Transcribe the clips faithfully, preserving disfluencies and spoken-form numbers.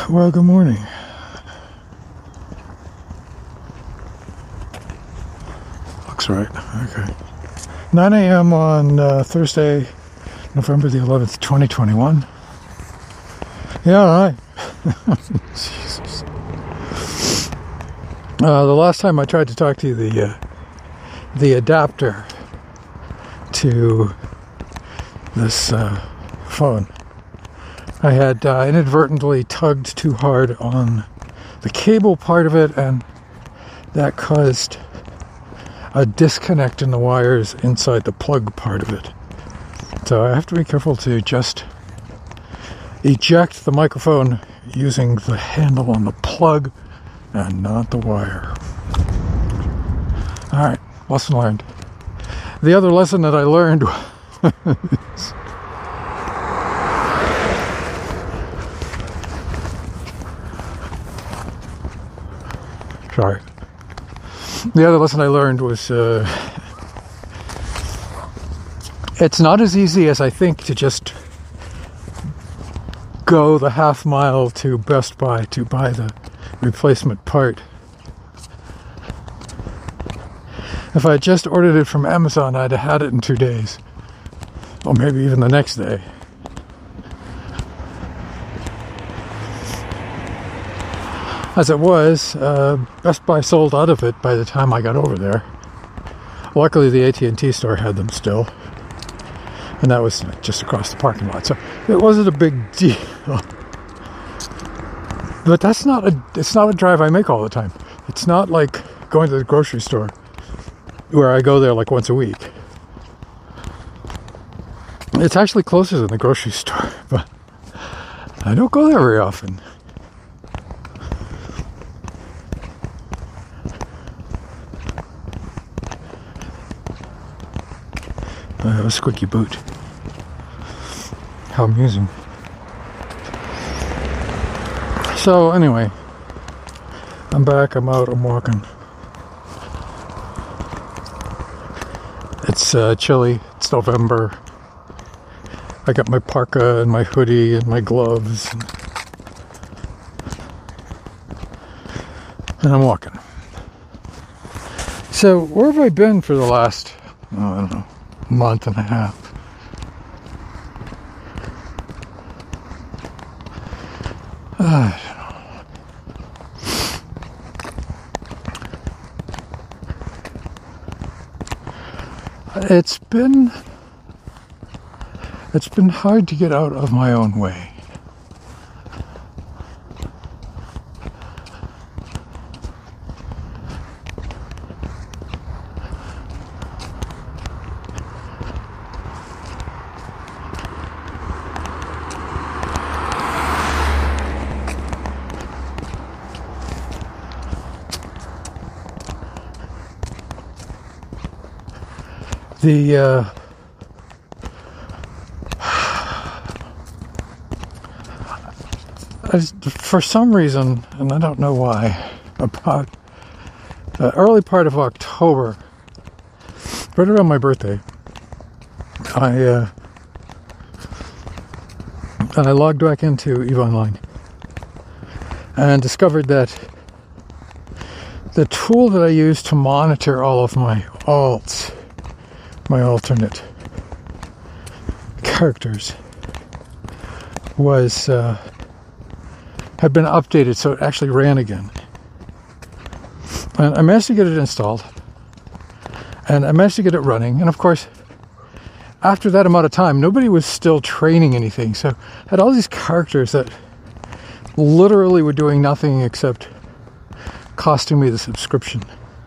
Well, good morning. Looks right. Okay. nine a.m. on uh, Thursday, November the eleventh, twenty twenty-one. Yeah, all right. Jesus. Uh, the last time I tried to talk to you, the uh, the adapter to this uh, phone, I had uh, inadvertently tugged too hard on the cable part of it, and that caused a disconnect in the wires inside the plug part of it. So I have to be careful to just eject the microphone using the handle on the plug and not the wire. Alright, lesson learned. The other lesson that I learned was sorry. The other lesson I learned was uh, it's not as easy as I think to just go the half mile to Best Buy to buy the replacement part. If I had just ordered it from Amazon, I'd have had it in two days. Or maybe even the next day. As it was, uh, Best Buy sold out of it by the time I got over there. Luckily, the A T and T store had them still. And that was just across the parking lot. So it wasn't a big deal. But that's not a, it's not a drive I make all the time. It's not like going to the grocery store where I go there like once a week. It's actually closer than the grocery store, but I don't go there very often. Uh, a squeaky boot. How amusing. So anyway, I'm back, I'm out, I'm walking. It's uh, chilly, it's November. I got my parka and my hoodie and my gloves. And, and I'm walking. So where have I been for the last, oh, I don't know, month and a half? Uh, It's been it's been hard to get out of my own way. The uh, as, for some reason, and I don't know why, about the early part of October, right around my birthday, I uh, I logged back into EVE Online and discovered that the tool that I use to monitor all of my alts, my alternate characters, was uh, had been updated, so it actually ran again. And I managed to get it installed, and I managed to get it running. And of course, after that amount of time, nobody was still training anything. So I had all these characters that literally were doing nothing except costing me the subscription.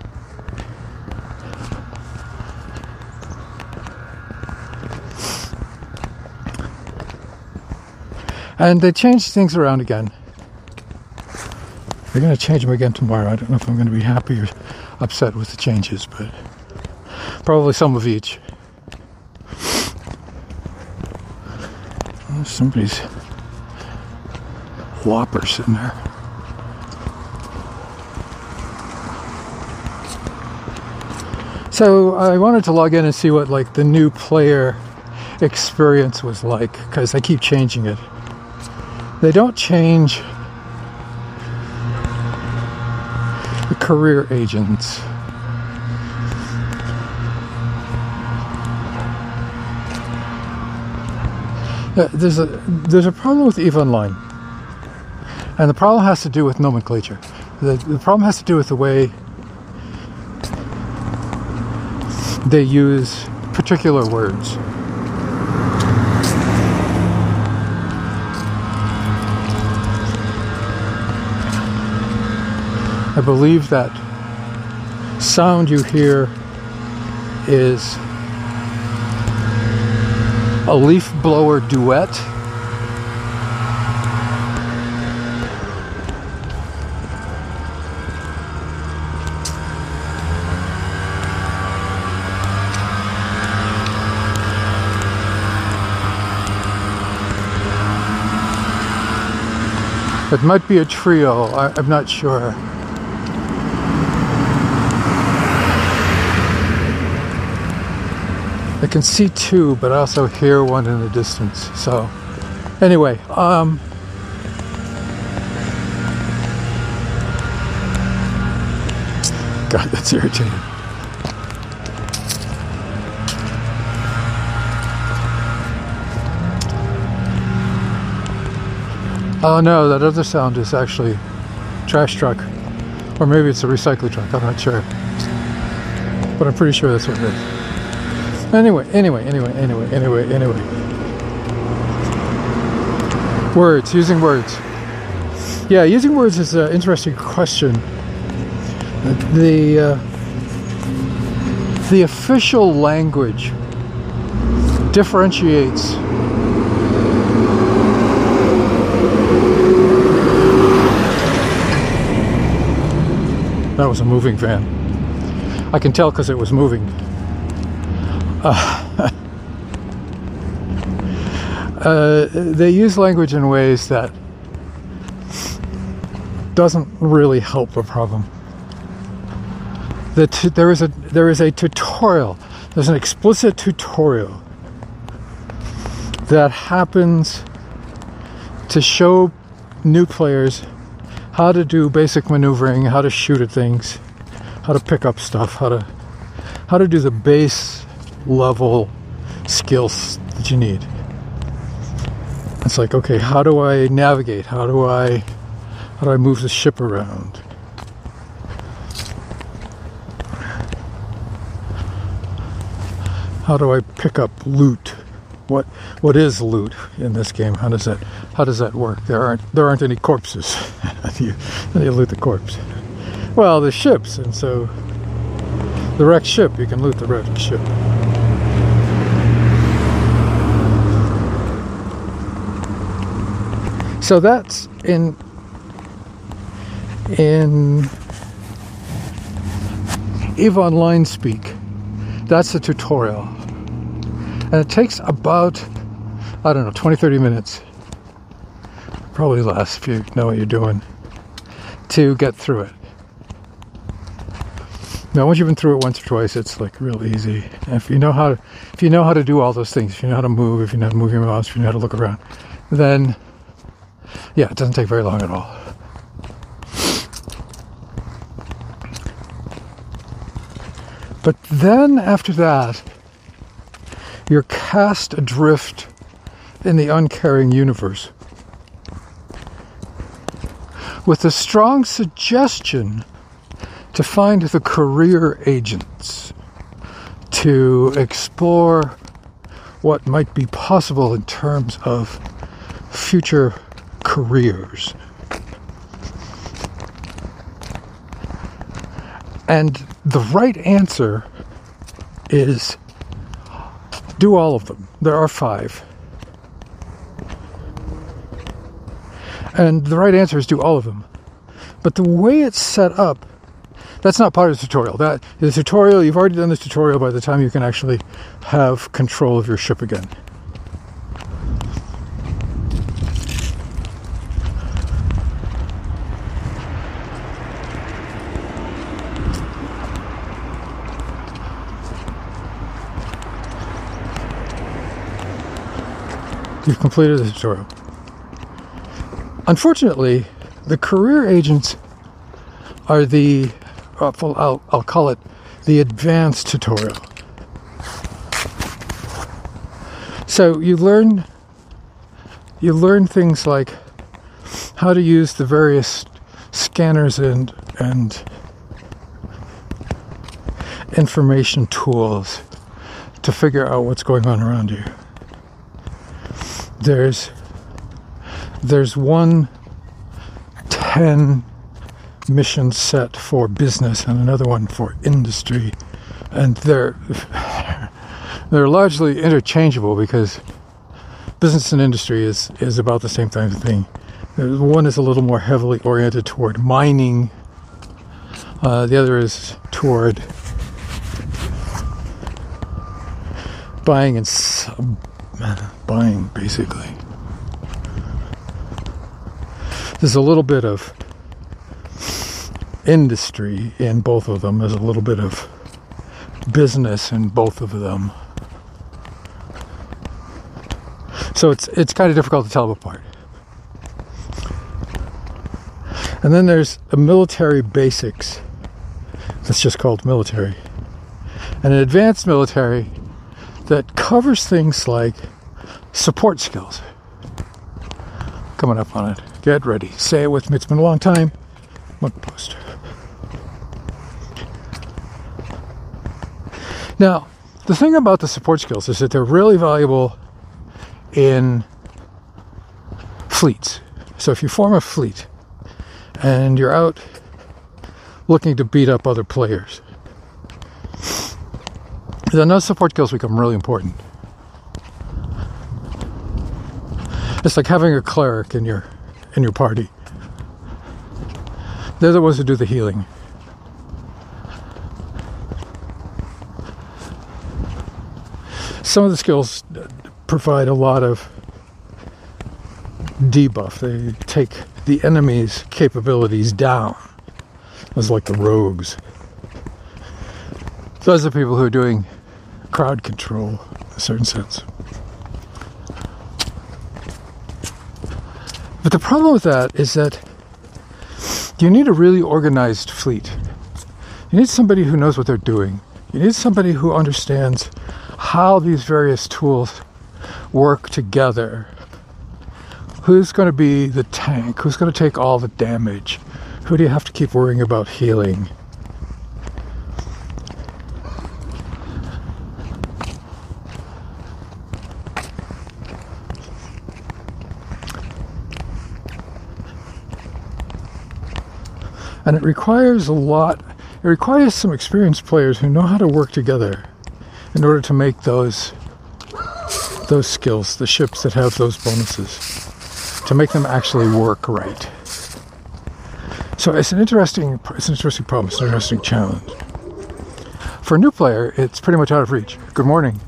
And they changed things around again. They're going to change them again tomorrow. I don't know if I'm going to be happy or upset with the changes, but probably some of each. Oh, somebody's whopper sitting there. So I wanted to log in and see what like the new player experience was like, because they keep changing it. They don't change career agents. Uh, there's a there's a problem with EVE Online, and the problem has to do with nomenclature. The, the problem has to do with the way they use particular words. I believe that sound you hear is a leaf blower duet. It might be a trio, I, I'm not sure. I can see two, but I also hear one in the distance. So, anyway, um, God, that's irritating. Oh no, that other sound is actually trash truck, or maybe it's a recycling truck. I'm not sure, but I'm pretty sure that's what it is. Anyway, anyway, anyway, anyway, anyway, anyway. Words, using words. Yeah, using words is an interesting question. The uh, the official language differentiates that was a moving van. I can tell because it was moving. Uh, uh, they use language in ways that doesn't really help the problem. The t- there is a there is a tutorial. There's an explicit tutorial that happens to show new players how to do basic maneuvering, how to shoot at things, how to pick up stuff, how to how to do the base level skills that you need. It's like, okay, how do I navigate? How do I how do I move the ship around? How do I pick up loot? What what is loot in this game? How does that how does that work? There aren't there aren't any corpses. How do you how do you loot the corpse? Well, the ships, and so the wrecked ship, you can loot the wrecked ship. So that's in in EVE Online speak. That's the tutorial. And it takes about, I don't know, twenty, thirty minutes. Probably less if you know what you're doing, to get through it. Now, once you've been through it once or twice, it's like real easy. And if you know how to, if you know how to do all those things, if you know how to move, if you know how to move your mouse, if you know how to look around, then yeah, it doesn't take very long at all. But then after that, you're cast adrift in the uncaring universe with a strong suggestion to find the career agents, to explore what might be possible in terms of future careers. And the right answer is do all of them. There are five. And the right answer is do all of them. But the way it's set up, that's not part of the tutorial. That the tutorial, you've already done this tutorial by the time you can actually have control of your ship again. You've completed the tutorial. Unfortunately, the career agents are the I'll, I'll call it the advanced tutorial. So you learn, you learn things like how to use the various scanners and and information tools to figure out what's going on around you. There's there's one ten mission set for business and another one for industry, and they're they're largely interchangeable because business and industry is is about the same type of thing. One is a little more heavily oriented toward mining. Uh, the other is toward buying and s- buying, basically. There's a little bit of industry in both of them. There's a little bit of business in both of them. So it's it's kind of difficult to tell them apart. And then there's a military basics that's just called military. And an advanced military that covers things like support skills. Coming up on it. Get ready. Say it with me. It's been a long time. Mug poster. Now, the thing about the support skills is that they're really valuable in fleets. So if you form a fleet and you're out looking to beat up other players, then those support skills become really important. It's like having a cleric in your in your party. They're the ones who do the healing. Some of the skills provide a lot of debuff. They take the enemy's capabilities down. Those are like the rogues. Those are people who are doing crowd control in a certain sense. But the problem with that is that you need a really organized fleet. You need somebody who knows what they're doing. You need somebody who understands how these various tools work together. Who's going to be the tank? Who's going to take all the damage? Who do you have to keep worrying about healing? And it requires a lot, it requires some experienced players who know how to work together in order to make those those skills, the ships that have those bonuses, to make them actually work right. So it's an interesting, it's an interesting problem, it's an interesting challenge. For a new player, it's pretty much out of reach. Good morning.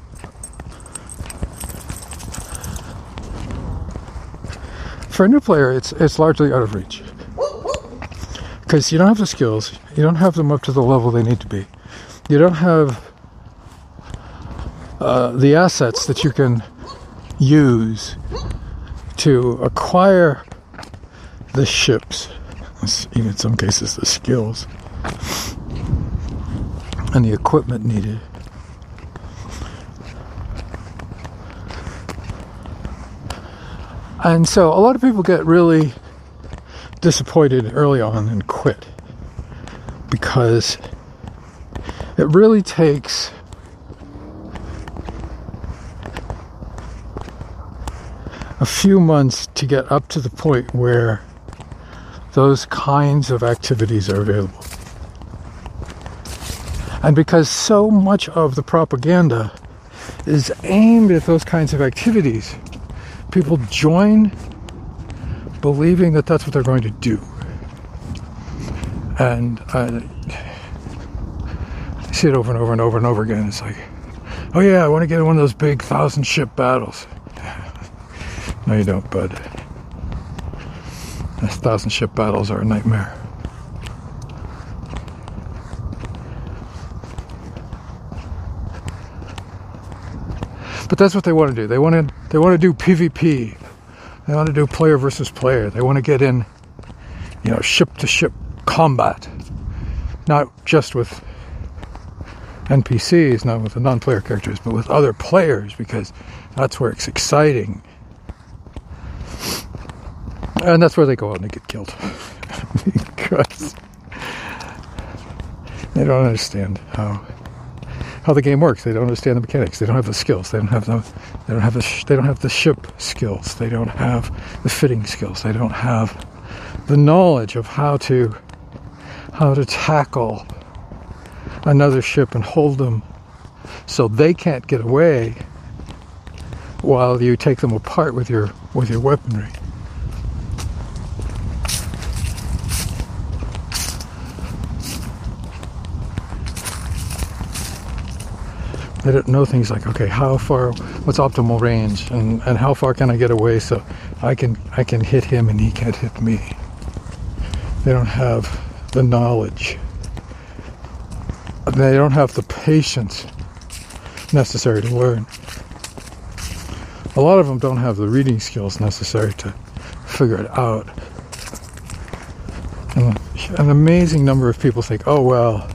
For a new player, it's it's largely out of reach. Because you don't have the skills, you don't have them up to the level they need to be. You don't have uh, the assets that you can use to acquire the ships, even in some cases the skills, and the equipment needed. And so a lot of people get really disappointed early on and quit because it really takes a few months to get up to the point where those kinds of activities are available. And because so much of the propaganda is aimed at those kinds of activities, people join believing that that's what they're going to do. And uh, I see it over and over and over and over again. It's like, oh yeah, I want to get in one of those big thousand ship battles. No, you don't, bud. Those thousand ship battles are a nightmare. But that's what they want to do. They want to they want to do PvP. They want to do player versus player. They want to get in, you know, ship to ship combat. not just with N P Cs, not with the non-player characters, but with other players, because that's where it's exciting. And that's where they go out and they get killed. Because they don't understand how how the game works. They don't understand the mechanics. They don't have the skills. They don't have the they don't have the sh- they don't have the ship skills. They don't have the fitting skills. They don't have the knowledge of how to how to tackle another ship and hold them so they can't get away while you take them apart with your with your weaponry. They don't know things like, okay, how far, what's optimal range, and, and how far can I get away so I can I can hit him and he can't hit me. They don't have the knowledge. They don't have the patience necessary to learn. A lot of them don't have the reading skills necessary to figure it out. And an amazing number of people think, oh, well,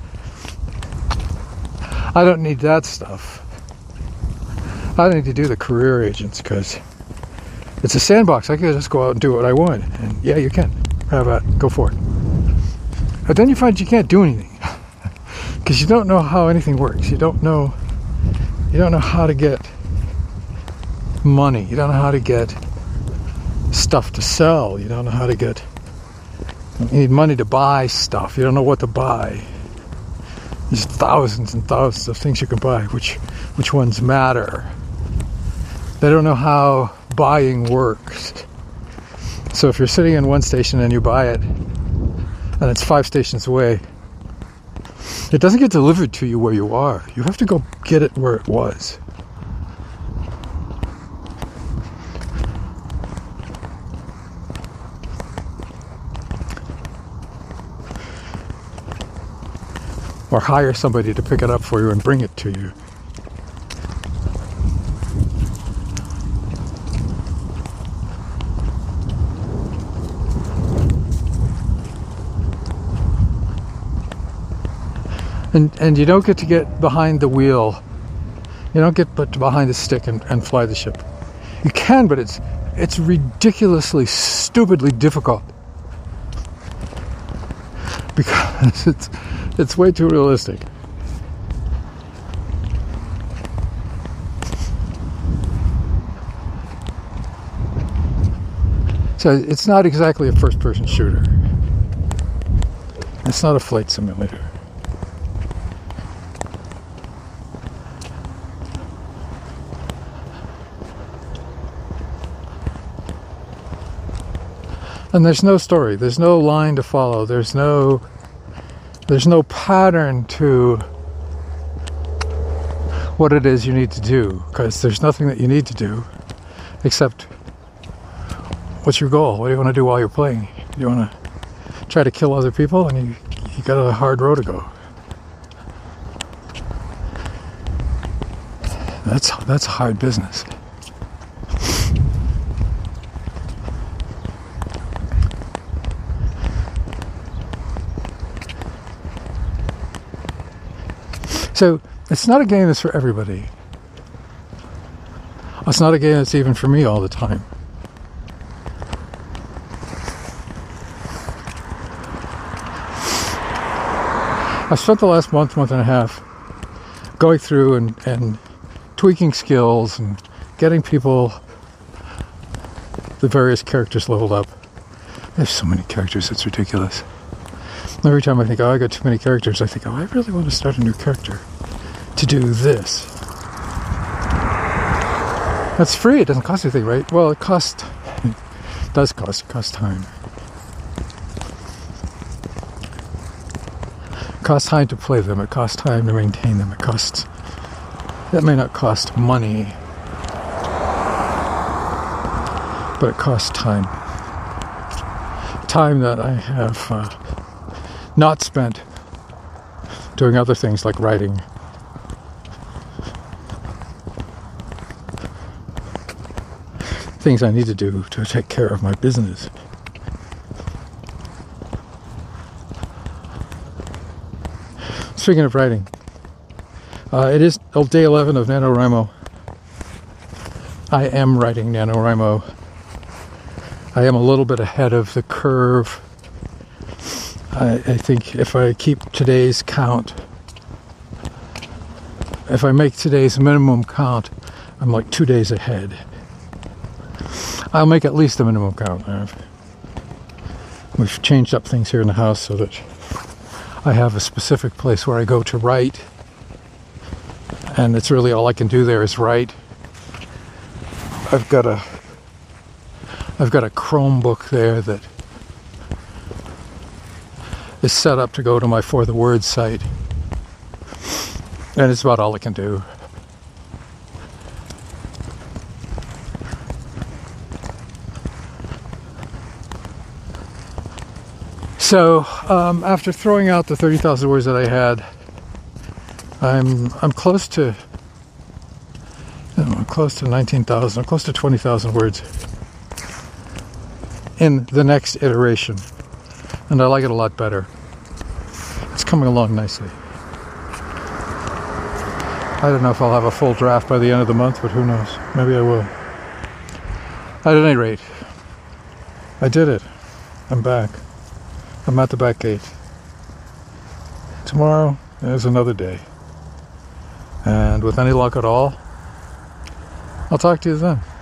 I don't need that stuff. I don't need to do the career agents because it's a sandbox. I can just go out and do what I want. And yeah, you can. Have at it. Go for it. But then you find you can't do anything because you don't know how anything works. You don't know. You don't know how to get money. You don't know how to get stuff to sell. You don't know how to get. You need money to buy stuff. You don't know what to buy. There's thousands and thousands of things you can buy. Which which ones matter? They don't know how buying works. So if you're sitting in one station and you buy it, and it's five stations away, it doesn't get delivered to you where you are. You have to go get it where it was. Or hire somebody to pick it up for you and bring it to you. And and you don't get to get behind the wheel. You don't get put behind the stick and, and fly the ship. You can, but it's it's ridiculously, stupidly difficult. Because it's it's way too realistic. So it's not exactly a first-person shooter. It's not a flight simulator. And there's no story. There's no line to follow. There's no there's no pattern to what it is you need to do, because there's nothing that you need to do except what's your goal? What do you want to do while you're playing? You want to try to kill other people, and you you got a hard road to go. That's that's hard business. So it's not a game that's for everybody. It's not a game that's even for me all the time. I've spent the last month, month and a half going through and, and tweaking skills and getting people the various characters leveled up. There's so many characters, it's ridiculous. Every time I think, oh, I got too many characters, I think, oh, I really want to start a new character to do this. That's free, it doesn't cost anything, right? Well, it costs, it does cost, it costs time. It costs time to play them, it costs time to maintain them, it costs, that may not cost money, but it costs time. Time that I have uh, not spent doing other things like writing. Things I need to do to take care of my business. speaking of writing, uh, it is day eleven of NaNoWriMo. I am writing NaNoWriMo. I am a little bit ahead of the curve. I, I think if I keep today's count, if I make today's minimum count, I'm like two days ahead. I'll make at least the minimum count. We've changed up things here in the house so that I have a specific place where I go to write, and it's really all I can do there is write. I've got a I've got a Chromebook there that is set up to go to my For the Word site, and it's about all I can do. So um, after throwing out the thirty thousand words that I had, I'm I'm close to you know, I'm close to nineteen thousand. I'm close to twenty thousand words in the next iteration, and I like it a lot better. It's coming along nicely. I don't know if I'll have a full draft by the end of the month, but who knows? Maybe I will. At any rate, I did it. I'm back. I'm at the back gate. Tomorrow is another day. And with any luck at all, I'll talk to you then.